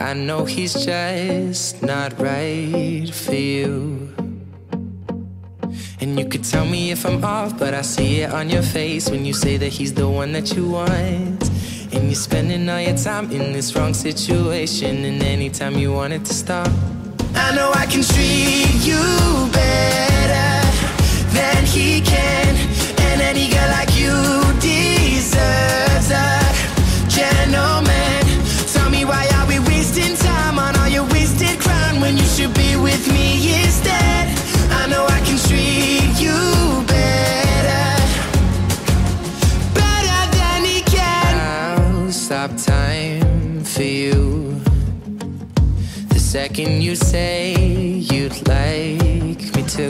I know he's just not right for you. And you could tell me if I'm off, but I see it on your face when you say that he's the one that you want. And you're spending all your time in this wrong situation, and anytime you want it to stop. I know I can treat you better than he can, and any girl like you deserves a gentleman. Tell me, why are we wasting time on all your wasted crown when you should be with me instead? I know I can treat you better, better than he can. I'll stop time for you the second you say you'd like me to.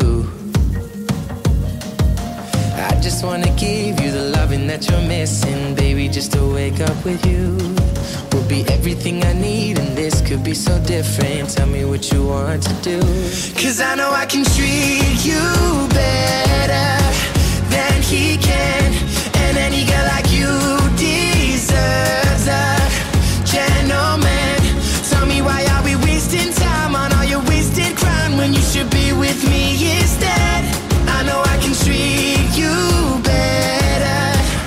I just wanna give you the loving that you're missing, baby, just to wake up with you will be everything I need, and this could be so different. Tell me what you want to do, 'cause I know I can treat you better than he can, and any girl like you deserves a gentleman. Tell me, why are we wasting time on all your wasted crown when you should be with me instead? I know I can treat you better,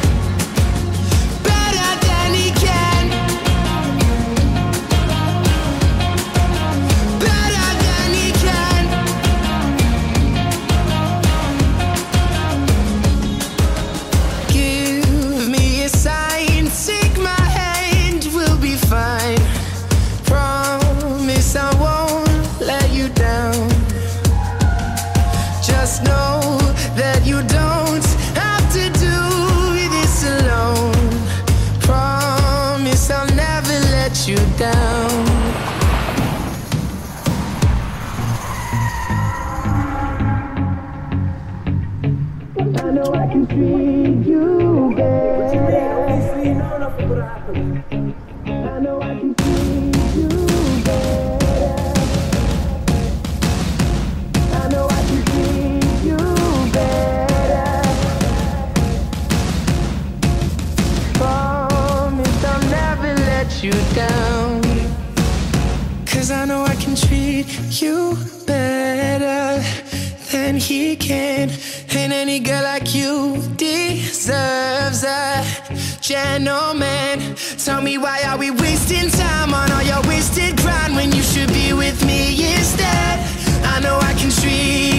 better than he can, better than he can. Give me a sign, take my hand, we'll be fine. Promise I won't let you down. Just know that you don't have to do this alone. Promise I'll never let you down. I know I can treat you better. I know I can treat you better. I know I can treat you better. Promise I'll never let you down, 'cause I know I can treat you better than he can, and any girl like you deserves a gentleman. Tell me, why are we wasting time on all your wasted grind when you should be with me instead? I know I can treat